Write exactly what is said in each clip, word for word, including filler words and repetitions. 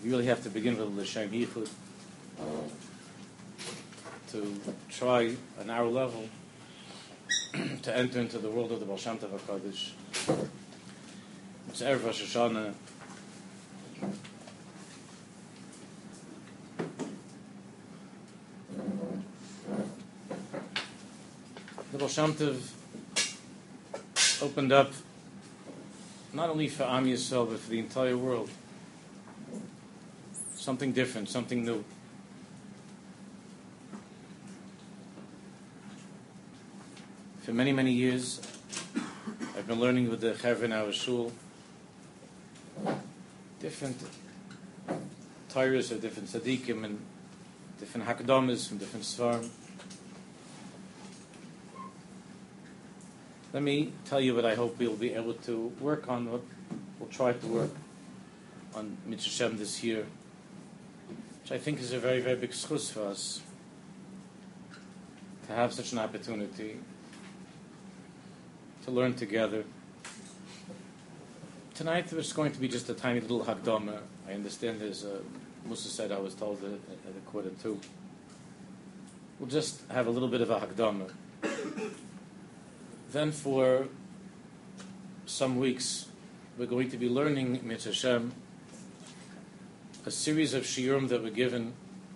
You really have to begin with L'Shem Yichud to try a narrow level to enter into the world of the Baal Shem Tov HaKadosh. It's Erev Rosh Hashanah. The Baal Shem Tov opened up not only for Am Yisrael but for the entire world. Something different, something new. For many, many years, I've been learning with the Chaver in our shul different Torahs of different tzaddikim and different hakadomas from different svarim. Let me tell you what I hope we'll be able to work on, what we'll try to work on Mitzvah Shem this year, which I think is a very, very big schus for us to have such an opportunity to learn together. Tonight there's going to be just a tiny little Hakdama. I understand there's a, Musa said I was told at, at a quarter two. We'll just have a little bit of a Hakdama. Then for some weeks we're going to be learning Mitzvah Shem, a series of shiurim that were given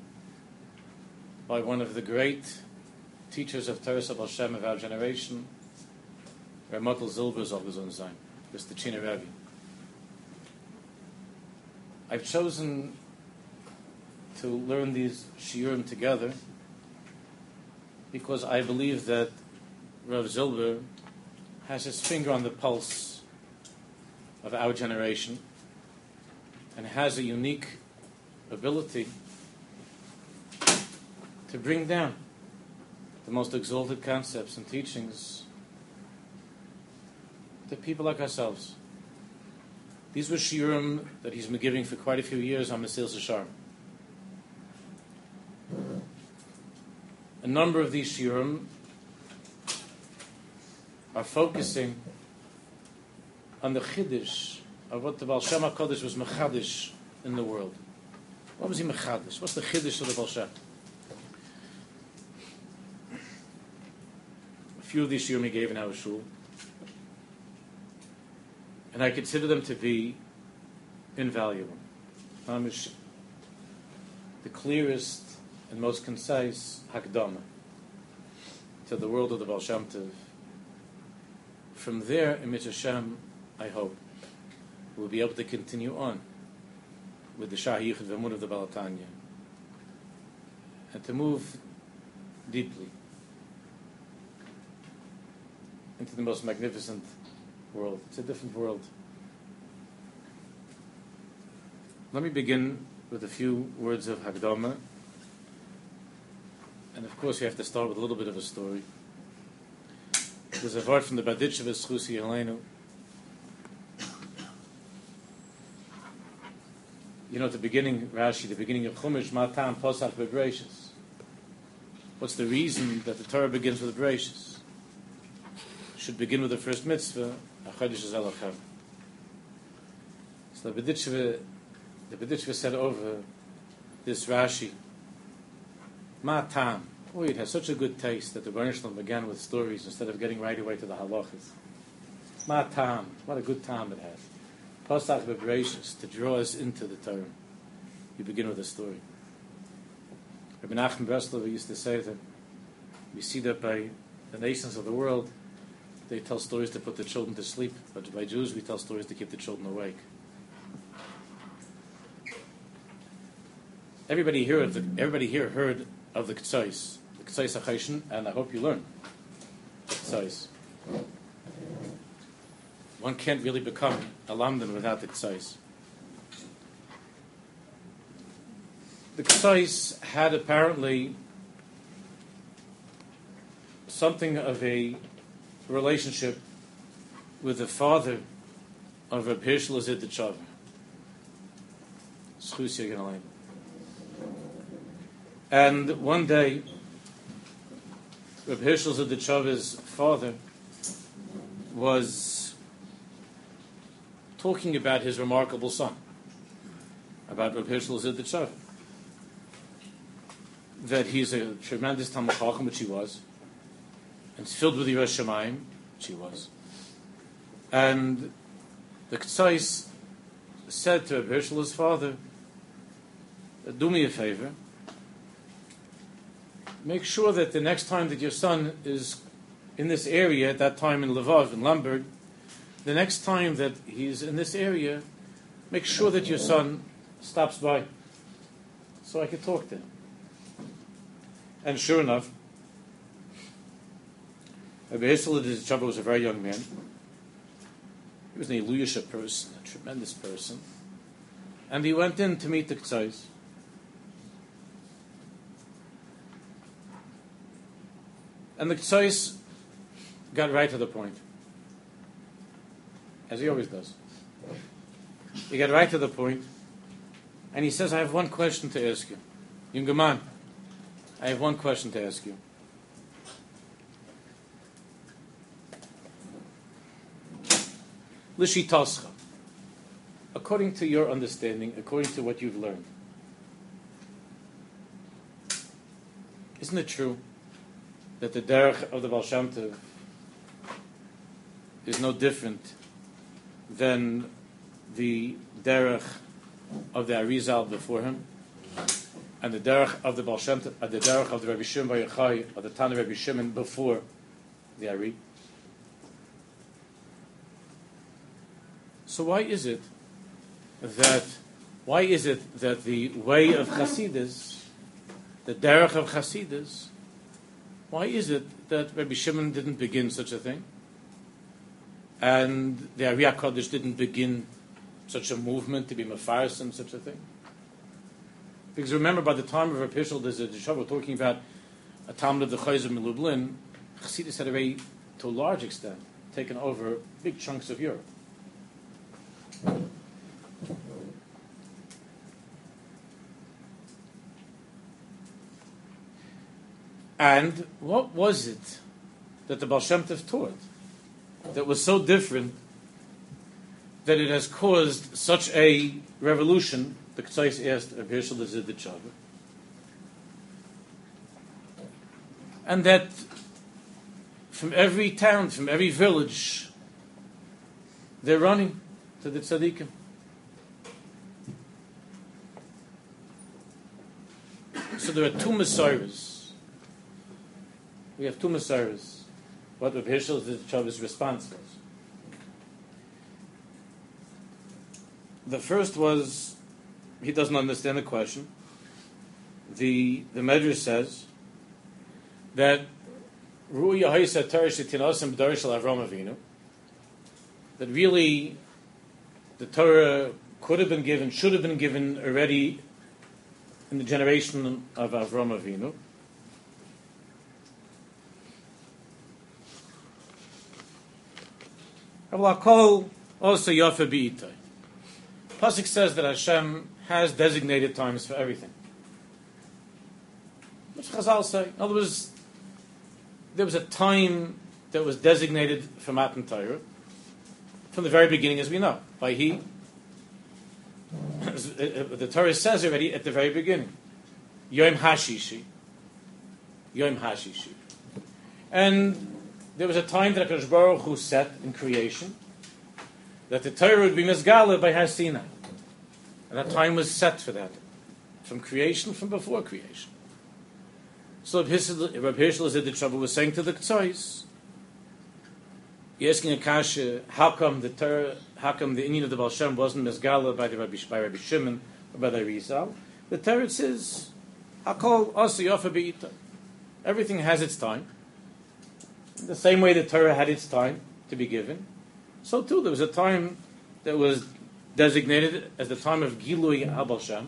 by one of the great teachers of Torah Baal Shem of our generation, Rav Mottel Zilber Zol Gezun Zayin, Mister China Rebbe. I've chosen to learn these shiurim together because I believe that Rav Zilber has his finger on the pulse of our generation and has a unique ability to bring down the most exalted concepts and teachings to people like ourselves. These were shiurim that he's been giving for quite a few years on Mesilas Yesharim. A number of these shiurim are focusing on the chiddush of what the Baal Shem HaKadosh was mechadish in the world. What was he mechadish? What's the chiddush of the Baal Shem? A few of these shiurim he gave in our shul, and I consider them to be invaluable. Um, the clearest and most concise hakdama to the world of the Baal Shem Tov. From there, in Mitzvah Shem, I hope, we'll be able to continue on with the Shah Yichud V'Emunah of the Baal Tanya and to move deeply into the most magnificent world. It's a different world. Let me begin with a few words of Hakdama. And of course, you have to start with a little bit of a story. There's a word from the Baditchev Schusi Helenu. You know, at the beginning, Rashi, the beginning of Chumash, Matam Posach Bebrachos. What's the reason that the Torah begins with Bebrachos? Should begin with the first mitzvah, Achodesh Zalachem. So the Baditchev, the Baditchev said over this Rashi, Matam. Oh, it has such a good taste that the Rebbeinu Shalom began with stories instead of getting right away to the halachas. Ma tam, what a good time it has. Posach Bebrachos, to draw us into the Torah. You begin with a story. Rabbi Nachman Breslover used to say that we see that by the nations of the world, they tell stories to put the children to sleep, but by Jews we tell stories to keep the children awake. Everybody here, the, everybody here heard of the Ketzos. Ketzos HaChoshen, and I hope you learn Ketzos. One can't really become a Lamdan without the Ketzos. The Ketzos had apparently something of a relationship with the father of Reb Hirshel Zid the Chaver. And one day, Reb Hirshel Zid the Chaver's father was talking about his remarkable son. about Reb Hirschel Ziditshav, that he's a tremendous Talmud Chacham, which he was, and it's filled with Yiras Shamayim, which he was. And the Ketzais said to Reb Hirschel, his father, do me a favor, make sure that the next time that your son is in this area, at that time in Lvov, in Lemberg, the next time that he's in this area, make sure that your son stops by so I can talk to him. And sure enough, Rabbi Hirschel Ziditshav was a very young man. He was an Eluyasha person, a tremendous person. And he went in to meet the Ketzais. And the Ketzais got right to the point, as he always does. He got right to the point, and he says, I have one question to ask you. Younger man, I have one question to ask you. Lishitascha, according to your understanding, according to what you've learned, isn't it true that the derech of the Baal Shem Tov is no different than the derech of the Arizal before him, and the derech of the Baal Shem Tov, uh, the derech of the Rabbi Shimon Bar Yochai, or the Tana Rabbi Shimon before the Ari? So why is it that why is it that the way of Chasidus, the derech of Chasidus, why is it that Rabbi Shimon didn't begin such a thing, and the Ari HaKadosh didn't begin such a movement to be mefaris and such a thing? Because remember, by the time of Rabbi Hirschel Ziditshav, we're talking about a Talmud of the Chayzer in Lublin. Chassidus had already, to a large extent, taken over big chunks of Europe. And what was it that the Baal Shem Tov taught that was so different that it has caused such a revolution? The Ketzais asked Rabbi Hirschel Ziditshav, and that from every town, from every village, they're running to the tzaddikim. So there are two Messiahs. We have two Messiahs. What Rabbi Hirschel Ziditshav's response was. The first was, he doesn't understand the question. The the Medrash says that Ru'ya Haisa Teresh Tinasim B'Darish Avram Avinu, that really the Torah could have been given, should have been given already in the generation of Avram Avinu. Avlakol also Yafa B'Itay. Pasuk says that Hashem has designated times for everything. Which Chazal say. In other words, there was a time that was designated for Matan Torah from the very beginning, as we know. By He, the Torah says already at the very beginning, Yom Hashishi, Yom Hashishi, and there was a time that HaKadosh Baruch Hu set in creation that the Torah would be Mizgala by Har Sinai, and that time was set for that, from creation, from before creation. So Rabbi Hirschel Ziditshav was saying to the Ketzais, asking a kasha, how come the Torah, how come the Indian of the Baal Shem wasn't Mizgala by the Rabbi, by Rabbi Shimon or by the Arizal? The Torah says, Hakol Asa Yafa B'Ita. Everything has its time. The same way the Torah had its time to be given, so too there was a time that was designated as the time of Gilui HaBaal Shem,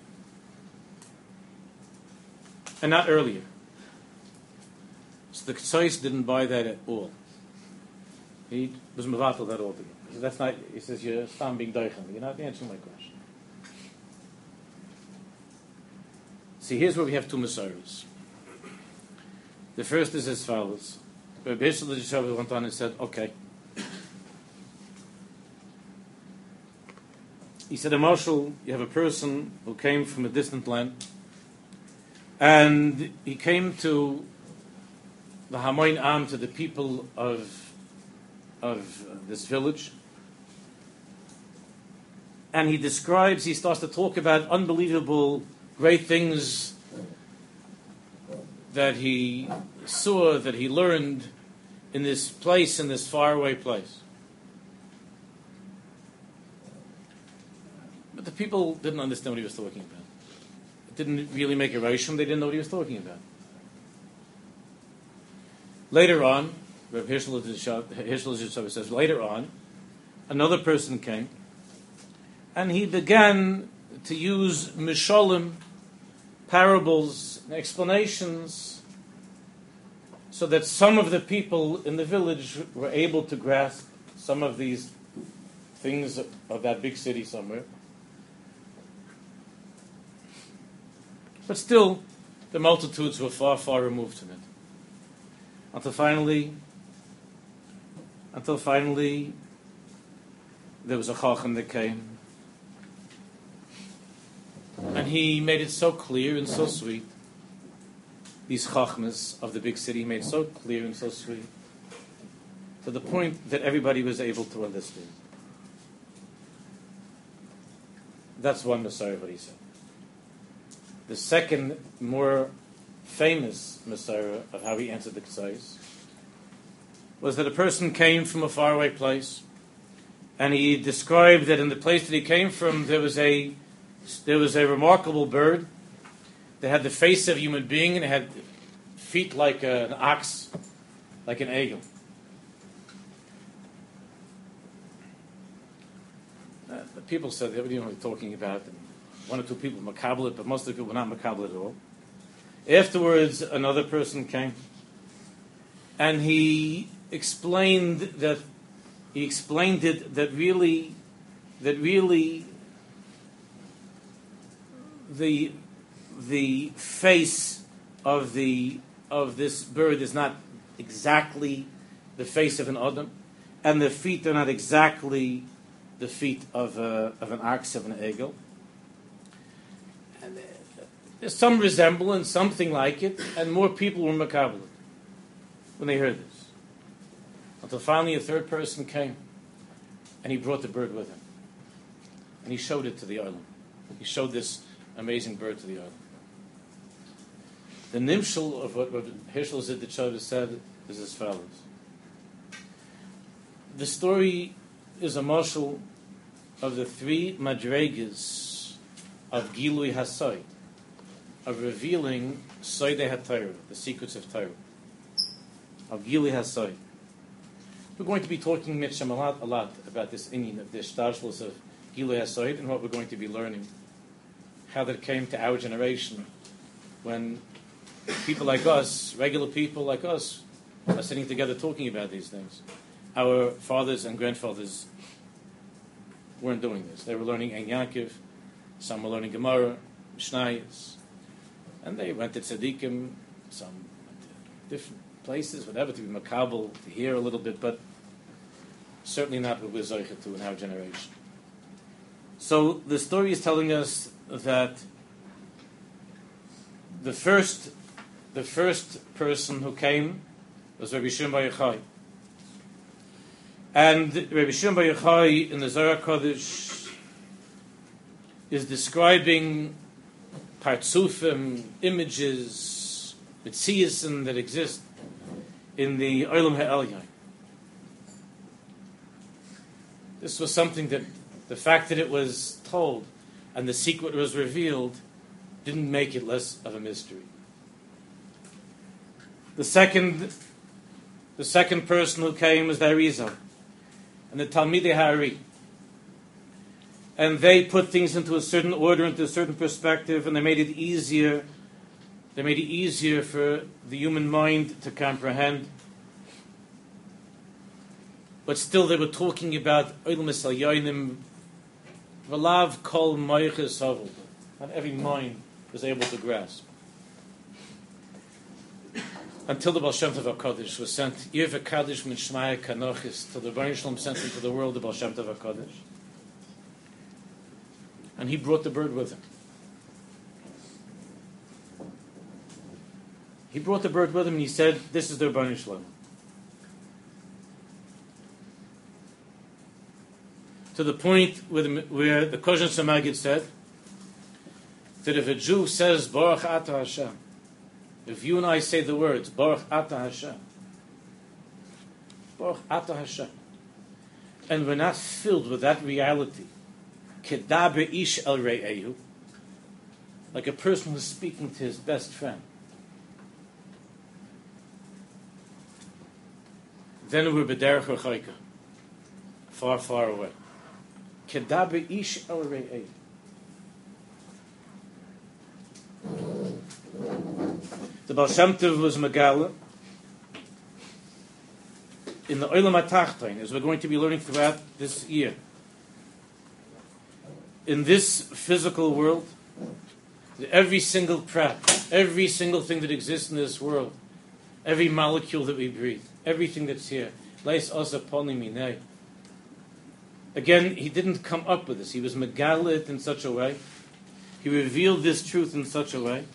and not earlier. So the Ketzais didn't buy that at all. He was mevatel that altogether. He says, that's not, he says, you're stam being doichen. You're not answering my question. See, here's where we have two Messiahs. The first is as follows. Rabbi Hirschel Ziditshav went on and said, okay, he said, a marshal, you have a person who came from a distant land, and he came to the Hamoin Am, to the people of of this village, and he describes, he starts to talk about unbelievable, great things that he saw, that he learned in this place, in this faraway place. But the people didn't understand what he was talking about. It didn't really make a ration, they didn't know what he was talking about. Later on, Rav Hirschel Hirschel says, later on, another person came, and he began to use mishalim, parables, explanations, so that some of the people in the village were able to grasp some of these things of that big city somewhere. But still, the multitudes were far, far removed from it. Until finally, until finally, there was a chacham that came, and he made it so clear and so sweet. These chachmas of the big city made it so clear and so sweet, to the point that everybody was able to understand. That's one Messiah, what he said. The second, more famous Messiah of how he answered the Ksais was that a person came from a faraway place, and he described that in the place that he came from there was a there was a remarkable bird that had the face of a human being and it had feet like a, an ox, like an eagle. Uh, the people said, "What do you know what you're talking about?" And one or two people were makabel it, but most of the people were not makabel at all. Afterwards, another person came, and he explained that he explained it that really, that really, the the face of the of this bird is not exactly the face of an Adam, and the feet are not exactly the feet of a, of an ox, of an eagle. And there's some resemblance, something like it, and more people were makabel when they heard this. Until finally a third person came, and he brought the bird with him. And he showed it to the island. He showed this amazing bird to the island. The nimshal of what, what Hirschel Zidichov said is as follows. The story is a marshal of the three madregas of Gilui HaSoid, of revealing Soidei HaTorah, the secrets of Torah, of Gilui HaSoid. We're going to be talking Mitcham a lot, a lot about this inyan of the shtarshlos of Gilui HaSoid and what we're going to be learning, how that came to our generation when people like us, regular people like us, are sitting together talking about these things. Our fathers and grandfathers weren't doing this. They were learning Ein Yaakov, some were learning Gemara, Mishnayos, and they went to tzaddikim, some went to different places, whatever, to be makabel, to hear a little bit, but certainly not what we're zoichet to in our generation. So the story is telling us that the first the first person who came was Rabbi Shimon Bar Yochai. And Rabbi Shimon Bar Yochai in the Zohar Kodesh is describing partzufim, images, mitziasim that exist in the Olam HaElyon. This was something that the fact that it was told and the secret was revealed didn't make it less of a mystery. The second, the second person who came was the Arizal and the Talmidei Ha'ari. And they put things into a certain order, into a certain perspective, and they made it easier. They made it easier for the human mind to comprehend. But still, they were talking about Olam Esal V'lav Kol Moiches Havel. Not every mind was able to grasp. Until the Baal Shem Tov HaKadosh was sent, Yev HaKadosh Min Shmaya Kanochis, till the Baruch Shalom sent into the world the Baal Shem Tov HaKadosh. and he brought the bird with him. He brought the bird with him, and he said, "This is the Rebbeinu Shalom." To the point where the, where the Kosher Samagid said that if a Jew says Baruch Ata Hashem, if you and I say the words Baruch Ata Hashem, Baruch Ata Hashem, and we're not filled with that reality, Kedaber Ish El Re'ehu, like a person who's speaking to his best friend, then we're B'derech Rechaika, far, far away. Kedaber Ish El Re'ehu. The Baal Shem Tov was Megala in the Olam HaTachton, as we're going to be learning throughout this year. In this physical world, every single prat, every single thing that exists in this world, every molecule that we breathe, everything that's here, Leis Osa Poni Minei. Again, he didn't come up with this. He was Megala it in such a way. He revealed this truth in such a way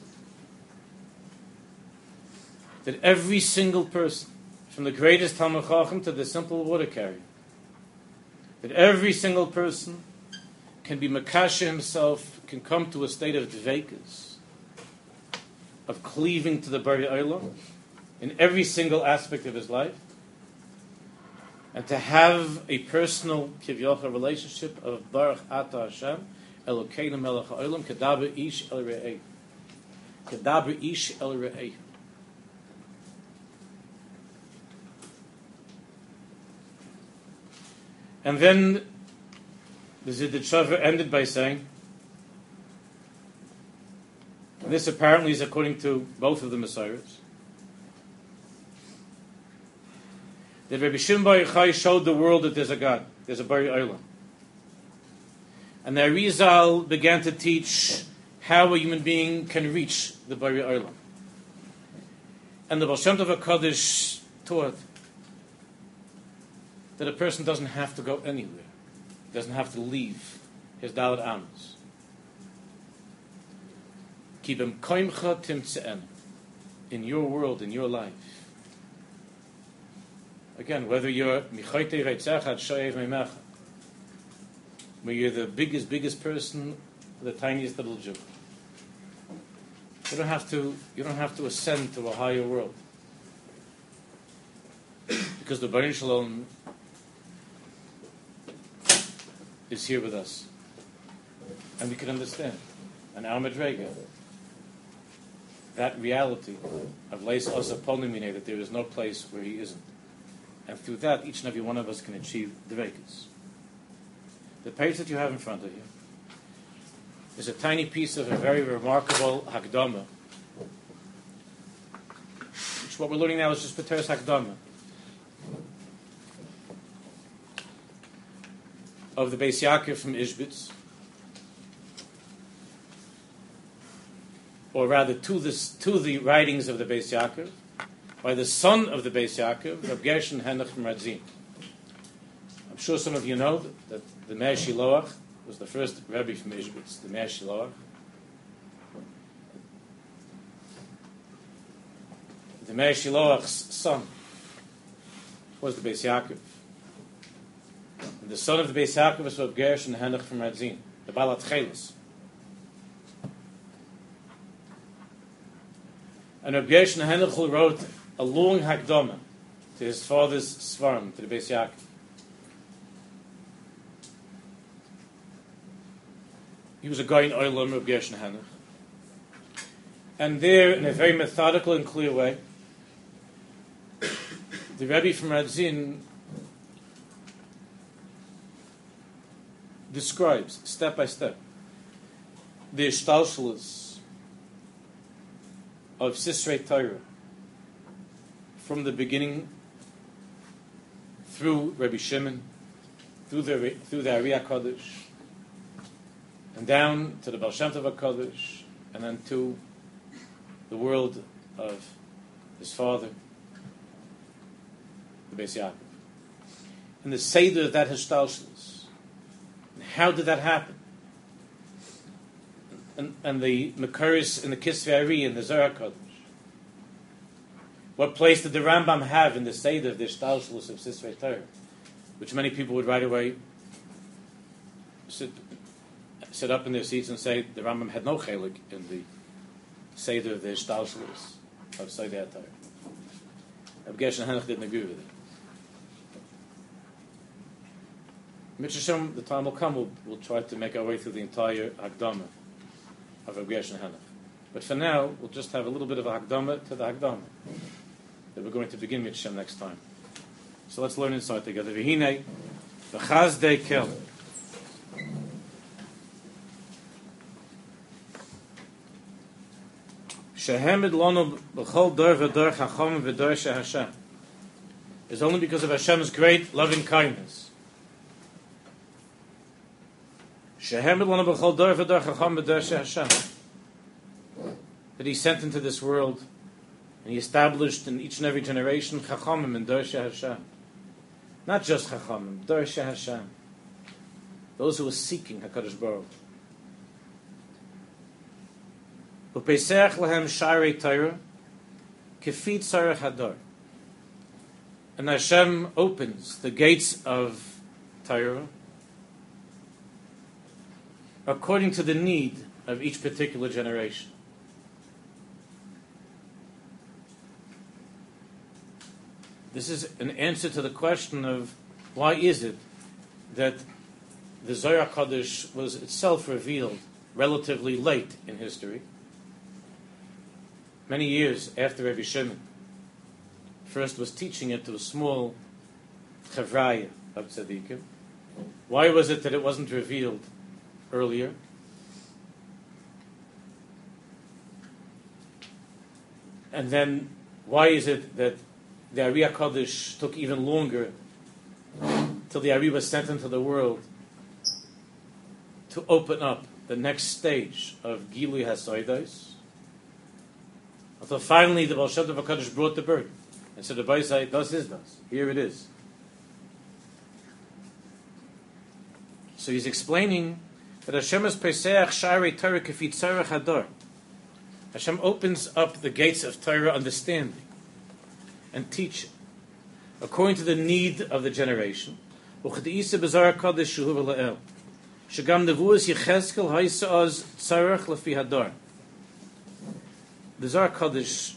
that every single person, from the greatest Talmid Chacham to the simple water carrier, that every single person can be Makasha himself, can come to a state of dveikus, of cleaving to the Bari Olam in every single aspect of his life, and to have a personal Kivyocha relationship of Baruch Ata Hashem, Elokeinu Melech HaOlam, Kedaber Ish El Re'eh. Kedaber Ish El Re'eh. And then the Zidit Shavar ended by saying, and this apparently is according to both of the Messiahs, that Rabbi Shimon Bar Yochai showed the world that there's a God, there's a Bari Olam. And the Arizal began to teach how a human being can reach the Bari Olam. And the Baal Shem Tov HaKadosh taught that a person doesn't have to go anywhere, doesn't have to leave his Dalet Amos. Keep him koimcha timtze'en, in your world, in your life. Again, whether you're michoyte reitzach ad shoyev meimecha, where you're the biggest, biggest person, the tiniest little Jew. You don't have to. You don't have to ascend to a higher world, because the Bari Shalom is here with us, and we can understand an our Madrega, that reality of Leis Osa Polnimine, that there is no place where he isn't, and through that, each and every one of us can achieve the Dveikus. The page that you have in front of you is a tiny piece of a very remarkable Hakdama, which what we're learning now is just Pateres Hakdama of the Beis Yaakov from Ishbitz, or rather to, this, to the writings of the Beis Yaakov, by the son of the Beis Yaakov, Reb Gershon Henoch from Radzin. I'm sure some of you know that, that the Meir Shiloach was the first Rebbe from Ishbitz, the Meir Shiloach. The Meir Shiloach's son was the Beis Yaakov. And the son of the Beis Yaakov was Reb Gershon Henoch from Radzin, the Balat Chelis. And Reb Gershon Henoch wrote a long Hakdama to his father's Svarim, to the Beis Yaakov. He was a guy in Olam, Reb Gershon Henoch. And there, in a very methodical and clear way, the Rebbe from Radzin describes, step by step, the Ishtalshalos of Sisrei Torah from the beginning through Rabbi Shimon, through the through the Ari HaKadosh, and down to the Baal Shem Tov HaKadosh, and then to the world of his father, the Beis Yaakov. And the Seder of that Hishtalshalos. How did that happen? and, and the Makaris in the Kisvei Ari and the Zohar Kodesh. What place did the Rambam have in the Seder of the Shtalshlus of Sisvei Torah, which many people would right away sit, sit up in their seats and say the Rambam had no chelik in the Seder of the Shtalshlus of Seder Torah. Rabbi Gershon Henoch didn't agree with it. Mitzvah, the time will come, we'll, we'll try to make our way through the entire Hakdama of Rabbi Gershon Henoch. But for now, we'll just have a little bit of a Hakdama to the Hakdama that we're going to begin with Shem next time. So let's learn inside together. V'hinei, v'chazdei kel. Shehemed lonu b'chol dor v'dor chacham v'dor shehashem. It's only because of Hashem's great loving kindness. Shehemed lonu b'chol dor v'dor chacham v'dor shehashem. That He sent into this world and He established in each and every generation Chachamim and Dor Hashem. Not just Chachamim, Dor Hashem. Those who were seeking HaKadosh Baruch Hu. U'peisech lehem sharei Torah kefit tzarech hador. And Hashem opens the gates of Torah according to the need of each particular generation. This is an answer to the question of why is it that the Zohar Kodesh was itself revealed relatively late in history, many years after Rabbi Shimon first was teaching it to a small chavraya of tzaddikim. Why was it that it wasn't revealed earlier? And then why is it that the Ari HaKadosh took even longer till the Ari was sent into the world to open up the next stage of Gilui HaSoidos, until finally the Baal Shem Tov HaKadosh brought the bird and said, the Bai say, das is das, here it is. So he's explaining that Hashem is Peseach Sharei Torah Kefit Tzarech Hador. Hashem opens up the gates of Torah understanding and teach it according to the need of the generation. The Zohar Kodesh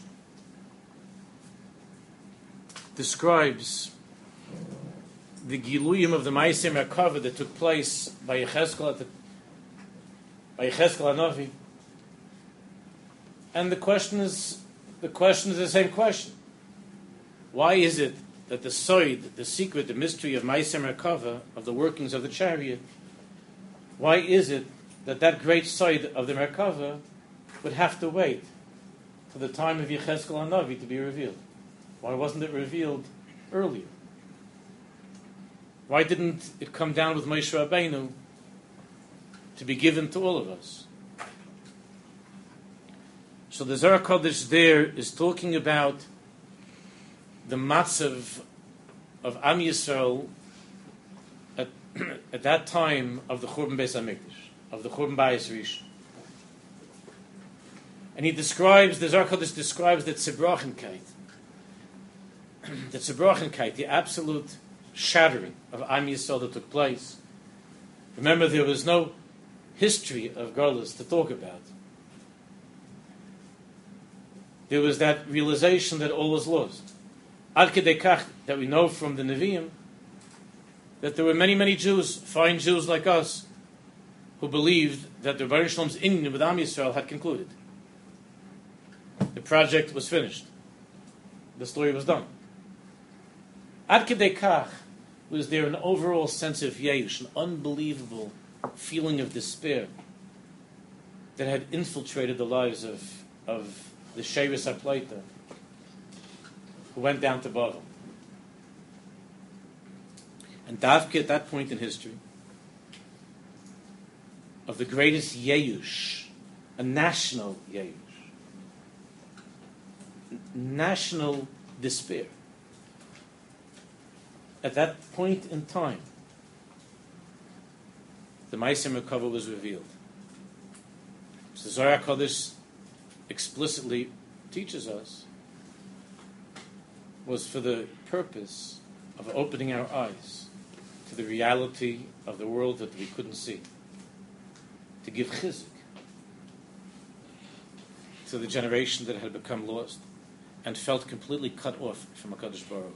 describes the Giluyim of the Ma'aseh Merkava that took place by Yechezkel at the, by Yechezkel Hanavi. And the question is the question is the same question. Why is it that the soid, the secret, the mystery of Ma'aseh Merkava, of the workings of the chariot, why is it that that great soid of the Merkava would have to wait for the time of Yechezkel Hanavi to be revealed? Why wasn't it revealed earlier? Why didn't it come down with Moshe Rabbeinu to be given to all of us? So the Zohar Kodesh there is talking about the matzav of Am Yisrael at, at that time of the Churban Beis HaMikdash, of the Churban Bayis Rishon. And he describes, the Zohar Kodesh describes the Tzibrochenkait, the Tzibrochenkait, the absolute shattering of Am Yisrael that took place. Remember, there was no history of Golus to talk about. There was that realization that all was lost. Ad kedei kach, that we know from the Nevi'im, that there were many, many Jews, fine Jews like us, who believed that the Rebbeinu Shalom's union with Am Yisrael had concluded. The project was finished. The story was done. Ad kedei kach, was there an overall sense of yesh, an unbelievable feeling of despair that had infiltrated the lives of, of the Shevis HaPleita, who went down to Bavel. And Davke, at that point in history, of the greatest Yeyush, a national Yeyush, national despair. At that point in time, the Ma'aseh Merkava was revealed. So Zohar Kodesh explicitly teaches us was for the purpose of opening our eyes to the reality of the world that we couldn't see, to give chizuk to the generation that had become lost and felt completely cut off from HaKadosh Baruch Hu.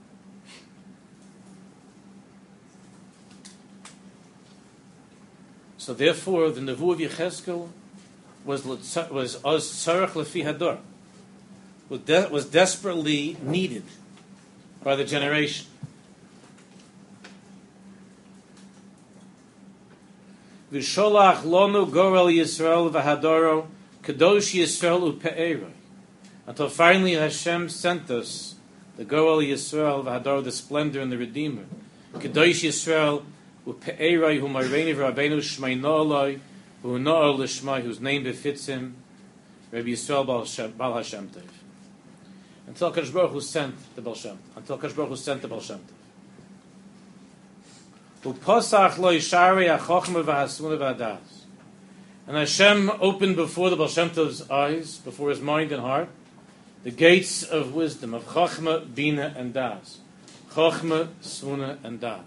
So therefore, the Nevuah of Yechezkel was was Oz Tzarech Lefi Hador, was, de- was desperately needed by the generation. V'sholach lonu gorel Yisrael v'hadoro kadosh Yisrael u'pe'eroi. Until finally Hashem sent us the gorel Yisrael v'hadoro, the splendor and the Redeemer. Kadosh Yisrael u'pe'eroi hu marveni v'rabbeinu shmei no'oloi hu no'ol l'shmai, whose name befits him, Rabbi Yisrael Baal Hashem, Baal Hashem Tov. Until Kadosh Baruch Hu sent the Baal Shem Tov. Until Kadosh Baruch Hu sent the Baal Shem Tov. And Hashem opened before the Baal Shem Tov's eyes, before his mind and heart, the gates of wisdom, of Chochmah, Bina, and Das. Chochmah, Svuna, and Das.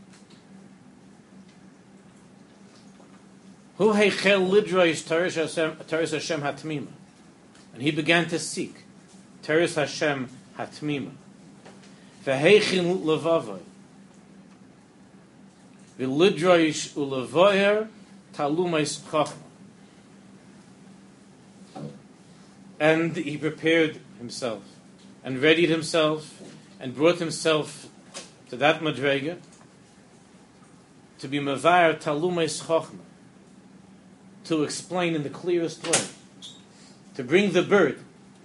Hu heichel lidroish Teres Hashem hatmima. And he began to seek Teres Hashem hatmima. V'heichin levavoi. V'lidroish ulevoyer talumais chochmah. And he prepared himself and readied himself and brought himself to that madrega to be mavayer talumais chochmah, to explain in the clearest way, to bring the bird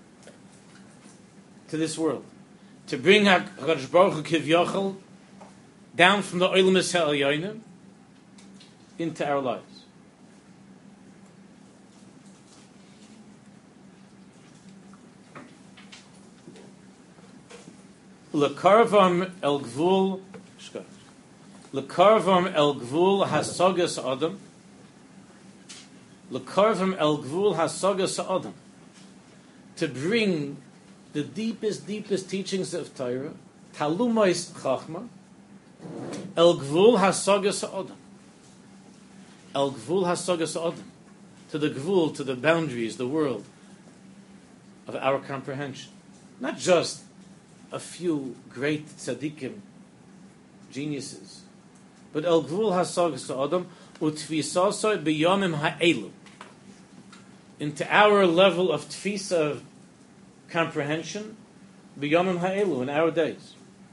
to this world, to bring HaKadosh Baruch Hu Kivyochel down from the Olam Ha'elyonim into our lives. Lekarvam el gvul, lekarvam el gvul hasogas adam, lekarvam el gvul hasogas adam, to bring the deepest, deepest teachings of Torah, talumais chachma, el gvul hasogas adam, el gvul hasogas adam, to the gvul, to the boundaries, the world of our comprehension, not just a few great tzaddikim, geniuses, but el gvul hasogas adam utfisasoi b'yomim ha'elu, into our level of tfisa, of comprehension, b'yomim ha'elu, in our days.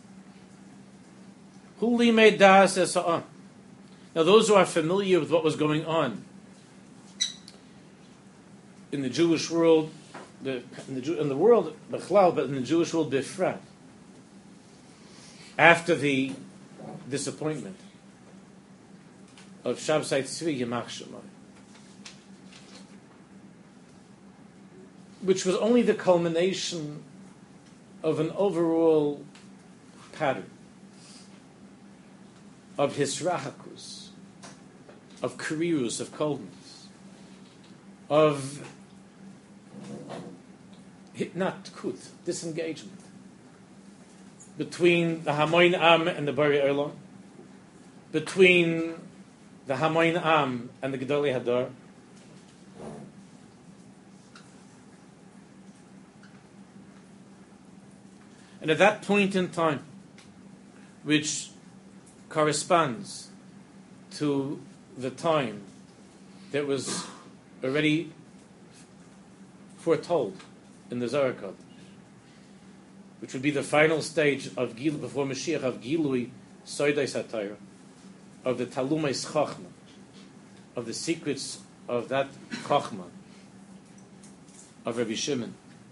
Huli made das esa'ah. Now, those who are familiar with what was going on in the Jewish world, the, in, the Jew, in the world b'chlal, but in the Jewish world b'frat, after the disappointment of Shabsai Tzvi Yamach Shemai, which was only the culmination of an overall pattern of hisrahakus, of karirus, of coldness, of not kut, disengagement between the Hamoin Am and the Bari Olam, between the Hamoin Am and the Gedolei Hadar, and at that point in time, which corresponds to the time that was already foretold in the Zohar Kodesh, which would be the final stage of Gil, before Mashiach, of Gilui Soidei Satayra, of the Talumais Chachma, of the secrets of that Chachma of Rabbi Shimon.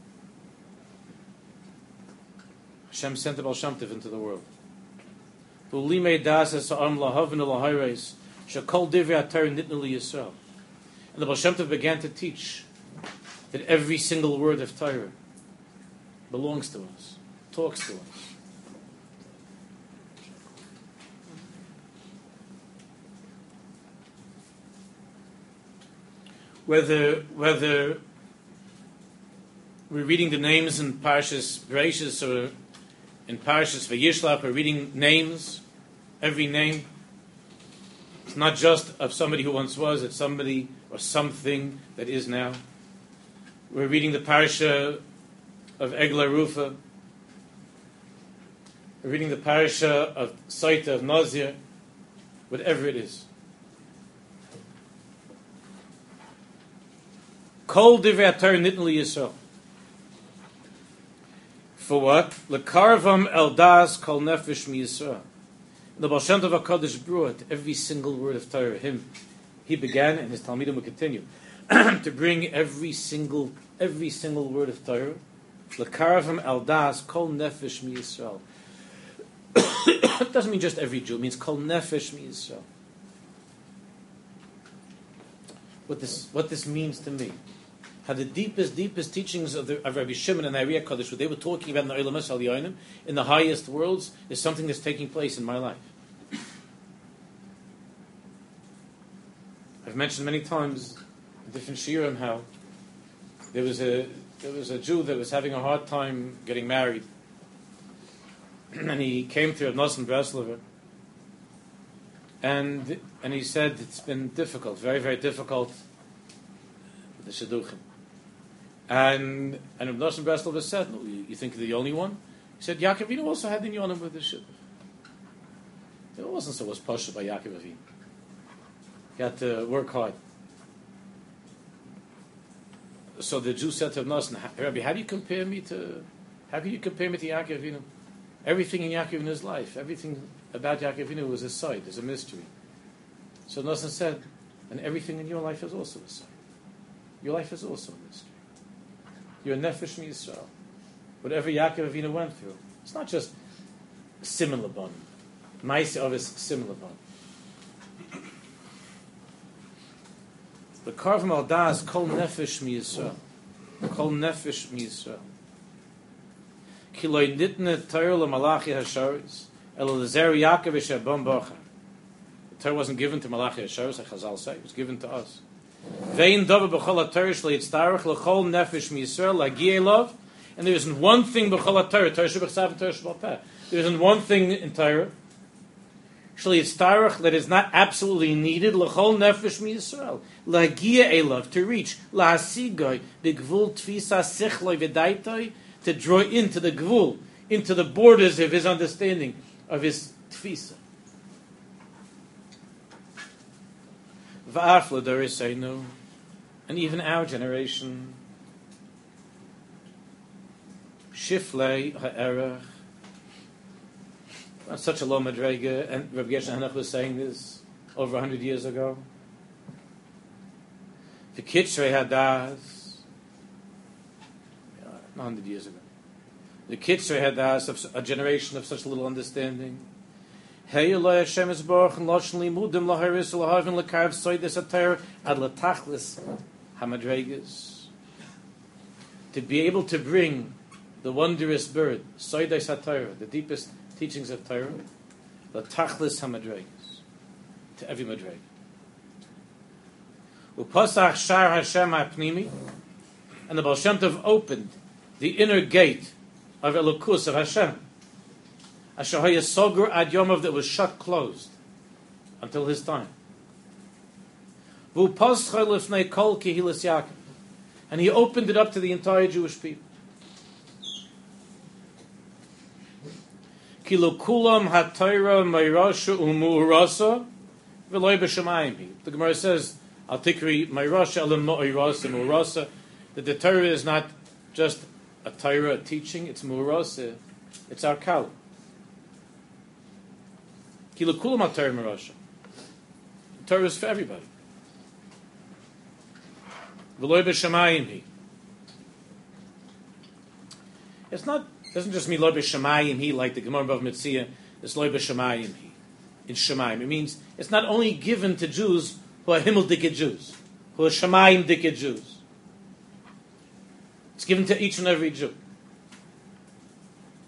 Hashem sent the Baal Shem Tov into the world. Ulimei das esa'am lahavin lahayreis shekol divrei HaTorah nitnu liyisrael. And the Baal Shem Tov began to teach that every single word of Torah belongs to us, talks to us. Whether whether we're reading the names in Parshas Bereishis or in Parshas Vayishlach, we're reading names, every name. It's not just of somebody who once was, it's somebody or something that is now. We're reading the Parsha of Eglah Rufa. We're reading the Parsha of Saita of Nazir, whatever it is. Kol divrei Torah nitnu Yisrael. For what? Lekarvam el das kol nefesh mi Yisrael. The Baal Shem Tov HaKadosh brought every single word of Torah. Him, he began, and his Talmidim will continue to bring every single every single word of Torah. Lekarvam el das kol nefesh mi Yisrael. It doesn't mean just every Jew. It means kol nefesh mi Yisrael. What this what this means to me. How the deepest, deepest teachings of, the, of Rabbi Shimon and Arieh Kodesh, what they were talking about in the Olam Esal Yonim, in the highest worlds, is something that's taking place in my life. I've mentioned many times in different shiurim how there was a there was a Jew that was having a hard time getting married, and he came to Rav Nosson Breslover, and and he said it's been difficult, very very difficult, the shidduchim. And and Rav Nosson Breslover said, no, you, you think you're the only one? He said, Yaakov Avinu also had the yonim with the shidduch. It wasn't so was pushed by Yaakov Avinu. He had to work hard. So the Jew said to Rav Nosson, Rabbi, how do you compare me to, how can you compare me to Yaakov Avinu? Everything in Yaakov Avinu's life, everything about Yaakov Avinu was a sight, is a mystery. So Nosson said, and everything in your life is also a sight. Your life is also a mystery. You're nefesh mi Yisrael. Whatever Yaakov Avinu went through, it's not just similar bun. Ma'aseh of is similar bun. The karvam al das kol nefesh mi Yisrael. Kol nefesh mi Yisrael. Ki lo nitne Torah l'malachi hasharis elo l'zer Yaakov eshabam bacha. The Torah wasn't given to Malachi hasharis, like Chazal say. It was given to us. Vein davar b'chol haTorah shlo yitztarach l'chol nefesh mi Yisrael lagiye lov. And there isn't one thing b'chol haTorah, Torah shebechsav and Torah shebal. There isn't one thing in Torah shlo yitztarach that is not absolutely needed l'chol nefesh mi Yisrael lagiye elov, to reach la'asigoy b'gvul tfisa sichloi v'daitoi, to draw into the gvul, into the borders of his understanding, of his tfisa. V'af l'doreseinu, and even our generation, shiflei ha'erach, on such a low madrega, and Rabbi Gershon Hanoch was saying this over a hundred years ago. The kitzrei hadas, a hundred years ago. The kitzrei hadas of a generation of such little understanding. Hey Eloi Hashem is baruch and loshen limudim laharis lahavin lekav soides atayr ad latachlis hamadregas. To be able to bring the wondrous bird, soides atayr, the deepest teachings of Torah, latachlis hamadregas, to every madrega. Upasach shar Hashem ha'pnimi, and the Baal Shem Tov opened the inner gate of Elokus, of Hashem. Asher hayasogur ad yomov, that was shut closed until his time. V'upascha lifnei kol kehilas Yaakov, and he opened it up to the entire Jewish people. Ki lo kulam haTorah meirasha u'mu'urasa v'loi b'shamayim. The Gemara says, Al tikri meirasha elam mu'urasa mu'urasa, that the Torah is not just a Torah, a teaching, it's mu'urasa, it's our kal. Ki lo kulam haTorah meirasha. The Torah is for everybody. V'loi b'shamayim. It's not, it doesn't just mean lo b'shamayim he, like the Gemara Bava Metzia, it's lo b'shamayim he. In Shemayim. It means it's not only given to Jews who are Himmel-dike Jews, who are Shemayim-dike Jews. It's given to each and every Jew.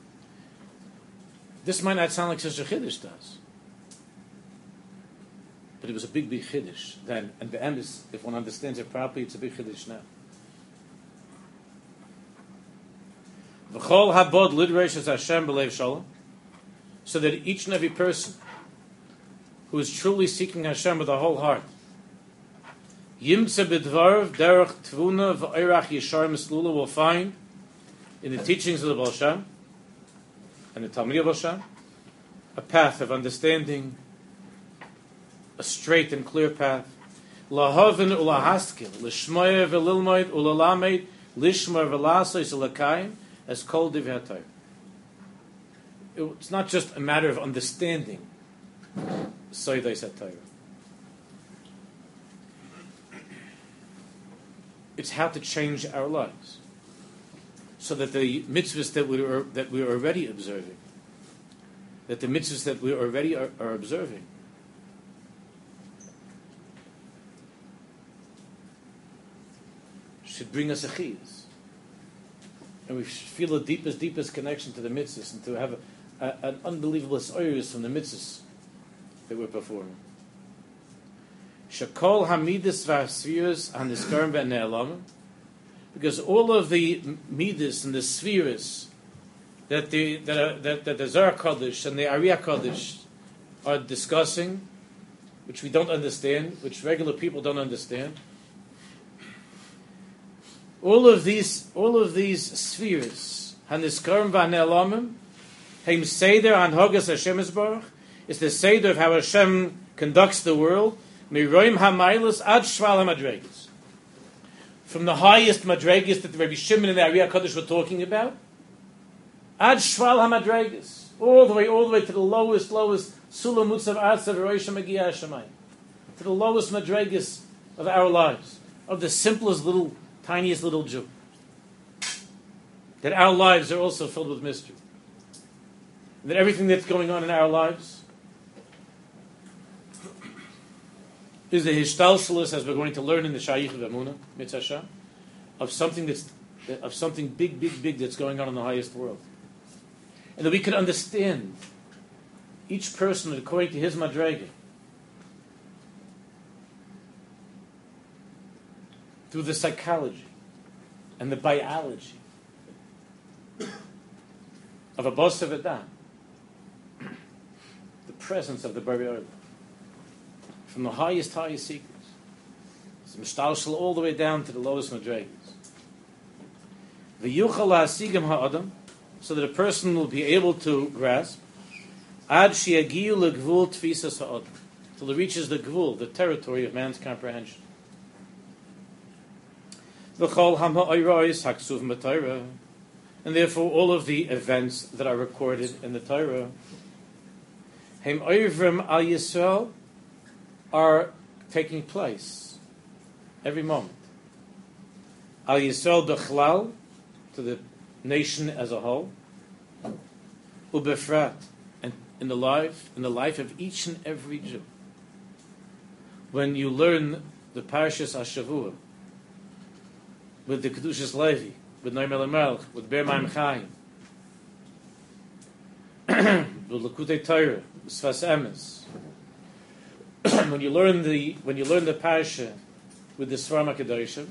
This might not sound like such a chiddush to us. but it was a big, big chiddush then. And the end is, if one understands it properly, it's a big chiddush now. V'chol habod lidreish es Hashem b'leiv shalom, so that each and every person who is truly seeking Hashem with a whole heart, yimtze b'dvarv derech tvuna v'oirach yishar mislula, will find in the teachings of the Baal Shem and the Talmidei Baal Shem a path of understanding, a straight and clear path. Lahavin ulahaskel, lishmoyer v'lilmoid ulalamed, lishmor v'lasois ulakayim, as kol divrei HaTorah. It's not just a matter of understanding Soidais HaTorah. It's how to change our lives, so that the mitzvahs that we are that we are already observing, that the mitzvahs that we already are, are observing, should bring us a chiyus, and we should feel the deepest, deepest connection to the mitzvahs, and to have a, a, an unbelievable oiris from the mitzvahs that we're performing. Shakol hamidus v'asvirus haniskarim v'ne'elamim, because all of the midas and the spheres that the that, are, that, that the Zohar Kodesh and the Ariya Kodesh are discussing, which we don't understand, which regular people don't understand, all of these all of these spheres, haniskarim v'ne'elamim, heim seder hanhogas Hashem Yisborach, is the seder of how Hashem conducts the world. Miroim hamaylos ad shval hamadregas, from the highest madregas that the Rabbi Shimon and the Ariya Kodesh were talking about, ad shval hamadregas, all the way, all the way to the lowest, lowest sulam mutzav atzav roisha magia hashamayim, to the lowest madregas of our lives, of the simplest little, tiniest little Jew. That our lives are also filled with mystery, and that everything that's going on in our lives is the hishtalshelus, as we're going to learn in the Shayich of Emunah, Mitzvah Hashem, of something that's of something big, big, big that's going on in the highest world, and that we can understand each person according to his madrega through the psychology and the biology of a boss of Adam, the presence of the Bari Olam, from the highest, highest secrets. It's mishtalshel all the way down to the lowest madregas. V'yuchal ha'asigim ha'adam, so that a person will be able to grasp ad sheyagiu legvul tfisas ha'adam, till it reaches the gvul, the territory of man's comprehension. V'chol ham ha'oirois haksuv m'Torah, and therefore all of the events that are recorded in the Torah, heim oivrim al Yisrael, are taking place every moment. Al Yisrael bechlal, to the nation as a whole, ubefrat, and in the life in the life of each and every Jew. When you learn the Parashas Hashavua with the Kedushas Levi, with Noam Elimelech, with Ber Maim Chaim, with Likutei Torah, with Sfas Emes, when you learn the when you learn the parasha with the Sfarim HaKadoshim,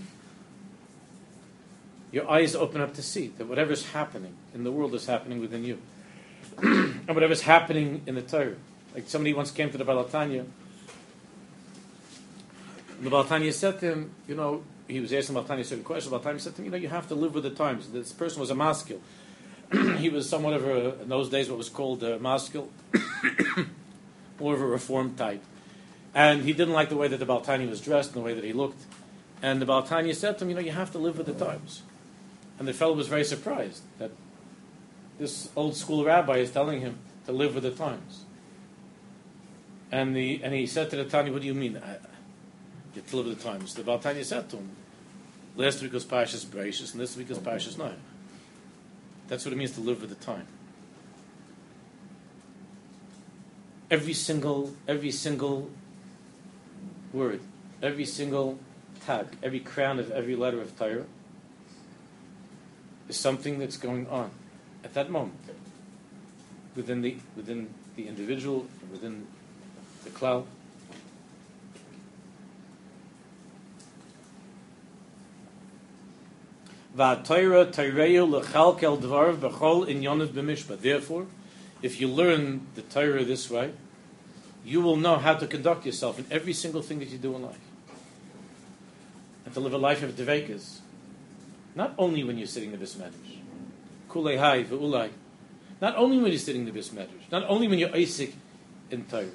your eyes open up to see that whatever's happening in the world is happening within you, and whatever's happening in the Torah. Like somebody once came to the Baal Tanya, and the Baal Tanya said to him, you know, he was asking Baal Tanya a certain question. Baal Tanya said to him, you know, you have to live with the times. This person was a maskil. He was somewhat of a, in those days, what was called a maskil, more of a reformed type. And he didn't like the way that the Baal Tanya was dressed and the way that he looked. And the Baal Tanya said to him, you know, you have to live with the times. And the fellow was very surprised that this old school rabbi is telling him to live with the times. And the and he said to the Tanya, what do you mean? I, you have to live with the times. The Baal Tanya said to him, last week was Parashas Bereishis and this week is Parashas Noach. That's what it means to live with the time. Every single, every single word, every single tag, every crown of every letter of Torah is something that's going on at that moment within the within the individual, within the cloud. Va'Torah Toreu lechalkel dvar b'chol inyonav b'mishpat. Therefore, if you learn the Torah this way, you will know how to conduct yourself in every single thing that you do in life. And to live a life of devekas. Not only when you're sitting the bis medrash. Kulei hai ve'ulai. Not only when you're sitting the bis medrash. Not only when you're Isaac in Torah.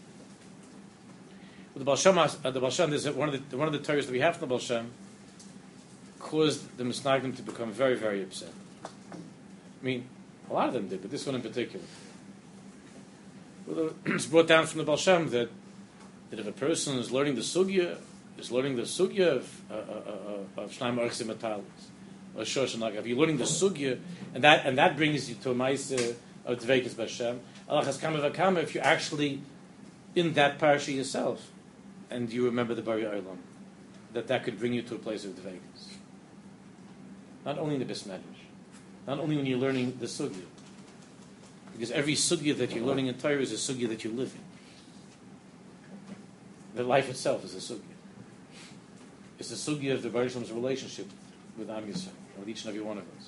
With the Baal Shem, uh, the Baal Shem, there's one of the one of the Torahs that we have from the Baal Shem caused the Misnagdim to become very, very upset. I mean, a lot of them did, but this one in particular. Well, it's brought down from the Baal Shem that, that if a person is learning the sugya, is learning the sugya of uh, uh, uh, of Shnai Marchsim Matalis, or Shosh and if you're learning the sugya, and that and that brings you to a ma'aseh of Dveikus B'Hashem, Allah has kama v'kama if you're actually in that parasha yourself, and you remember the Bari Olam, that that could bring you to a place of Dveikus. Not only in the Bis Medrash, not only when you're learning the sugya, because every sugya that you're learning in Torah is a sugya that you're living. The life itself is a sugya. It's the sugya of the Baruch Shalom's relationship with Am Yisrael, with each and every one of us.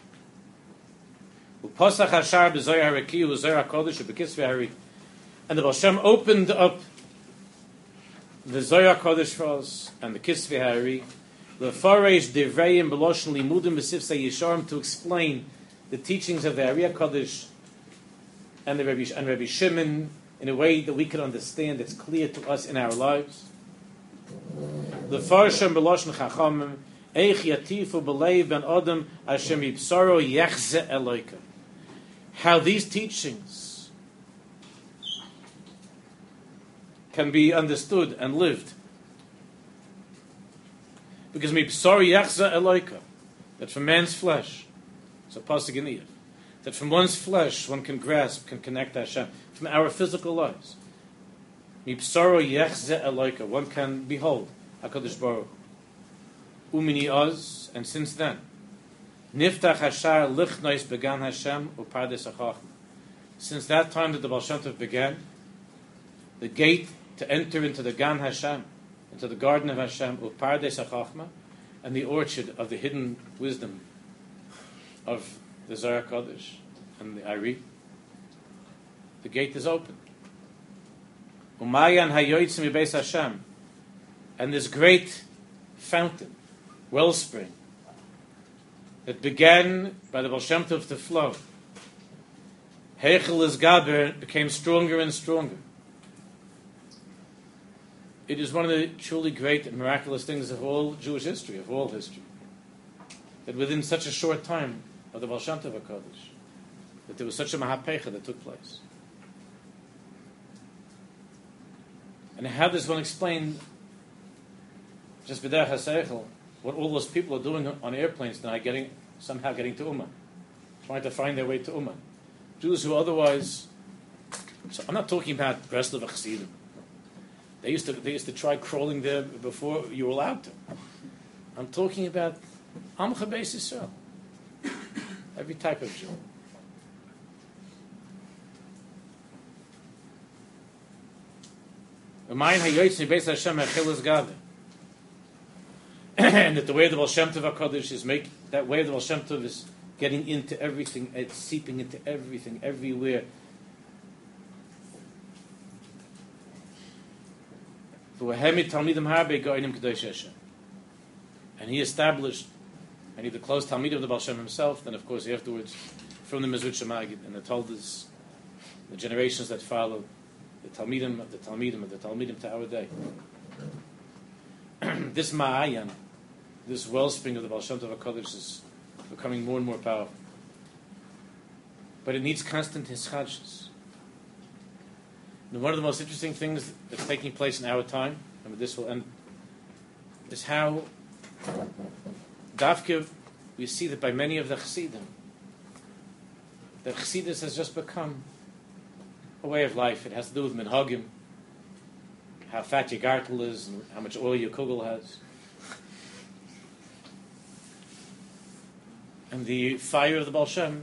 And the Baal Shem opened up the Zohar Kodesh for us and the Kisvei Hari, the Faresh Devreim Beloshn Limudim B'Sifsei Yesharim, to explain the teachings of the Ari Kodesh and the Rabbi and Rabbi Shimon in a way that we can understand, that's clear to us in our lives. The Farshim Beloshn Chachamim Eich Yatifu B'Leiv Ben Adam Hashem Yibsaro Yechze Eloika. How these teachings can be understood and lived. Because Mibsari Yachza Eloika, that from man's flesh, it's a pasuk in Iyov, that from one's flesh one can grasp, can connect to Hashem, from our physical lives. Mibsaro Yachza Eloika, one can behold HaKadosh Baruch Hu. Umini Oz, and since then, Niftach Hashar Lichnois began Hashem Upardes HaChachma. Since that time that the Baal Shem Tov began, the gate to enter into the Gan Hashem, into the garden of Hashem, Upardes HaChachma, and the orchard of the hidden wisdom of the Zohar Kodesh and the Ari, the gate is open. Umayan Hayoytzim Yibeis Hashem, and this great fountain, wellspring, that began by the Baal Shem Tov to flow, Heichel is Gaber, became stronger and stronger. It is one of the truly great and miraculous things of all Jewish history, of all history, that within such a short time of the Baal Shem Tov HaKadosh, that there was such a mahapecha that took place. And how does one explain, just b'derech haseichel, what all those people are doing on airplanes tonight, getting somehow getting to Uman, trying to find their way to Uman? Jews who otherwise, so I'm not talking about Breslov Chassidim. They used to they used to try crawling there before you were allowed to. I'm talking about Amcha Beis Yisrael, every type of Jew. And that the way of the Baal Shem Tov HaKadosh is make that way of the Baal Shem Tov is getting into everything, it's seeping into everything, everywhere. And he established, and he the close Talmid of the Baal Shem himself, then of course afterwards from the Mezut Shemagid and the Taldas, the generations that followed, the Talmidim of the Talmidim of the Talmidim to our day. This Ma'ayan, this wellspring of the Baal Shem Tov HaKadosh is becoming more and more powerful. But it needs constant hischadshus. And one of the most interesting things that's taking place in our time, and this will end, is how Davke, we see that by many of the Chassidim, that Chassidus has just become a way of life. It has to do with minhagim, how fat your gartel is, and how much oil your kugel has. And the fire of the Baal Shem,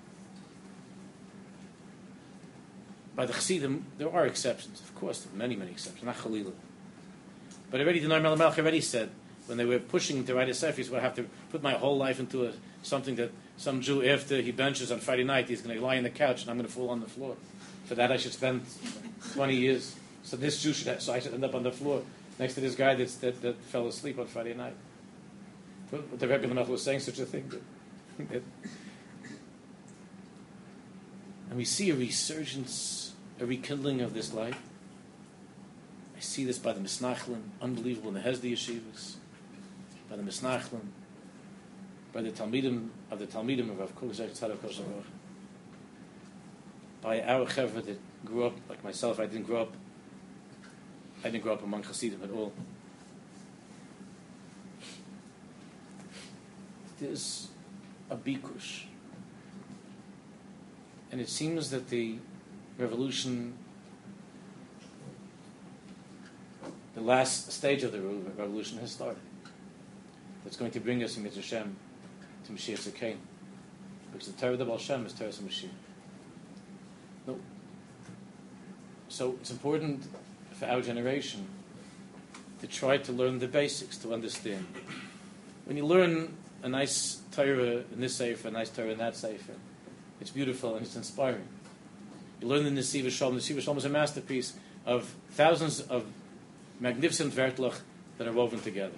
by the Chassidim, there are exceptions, of course, there are many, many exceptions, not Chalila. But already the Noam Melech already said when they were pushing to write a sefer, he said, well, I have to put my whole life into a, something that some Jew, after he benches on Friday night, he's going to lie on the couch and I'm going to fall on the floor. For that, I should spend twenty years. So this Jew should have, so I should end up on the floor next to this guy that's, that, that fell asleep on Friday night. But the Rebbe Lemech was saying such a thing. That, that, and we see a resurgence, a rekindling of this light. I see this by the Misnachlim, unbelievable in the Hesdi yeshivas, by the Misnachlim, by the Talmidim of the Talmidim of Rav Kol Tzadok Tzadok, by our Chevra that grew up, like myself, I didn't grow up, I didn't grow up among Hasidim at all. There's a bikush. And it seems that the revolution, the last stage of the revolution has started. That's going to bring us in Mitzvah Shem to Mashiach Zekain. Because the Torah of the Baal Shem is Torah of Mashiach. No. So it's important for our generation to try to learn the basics, to understand. When you learn a nice Torah in this sefer, a nice Torah in that sefer, it's beautiful and it's inspiring. You learn the Nesiva Shalom. The Nesiva Shalom is a masterpiece of thousands of magnificent vertlach that are woven together.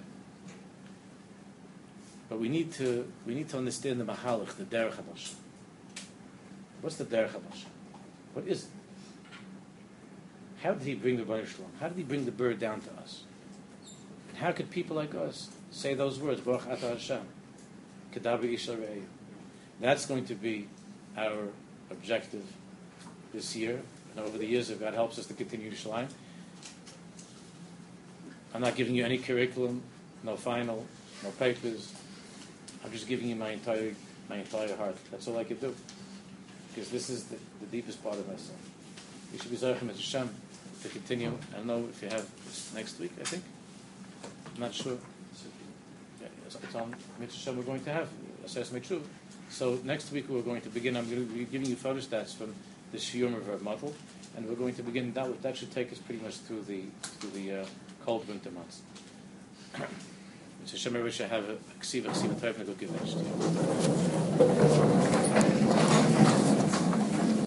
But we need to we need to understand the Mahalach, the Derech HaBaal. What's the Derech HaBaal? What is it? How did he bring the Baruch Shalom? How did he bring the bird down to us? And how could people like us say those words, Baruch Atah Hashem, Kedaber Ish Re'eh? That's going to be our objective this year, and over the years, if God helps us to continue to shine. I'm not giving you any curriculum, no final, no papers. I'm just giving you my entire my entire heart. That's all I could do. Because this is the, the deepest part of myself. You should be Zarechim as Hashem to continue. I don't know if you have this next week, I think. I'm not sure. Yeah, it's on Mitzvah Hashem we're going to have. Asas Mitzvah. So next week we're going to begin. I'm going to be giving you photostats from the Shiurim of Rav Matel, and we're going to begin. That that should take us pretty much through the through the uh, cold winter months. So Hashem, I wish I have a ksiva ksiva type and a good giveaway.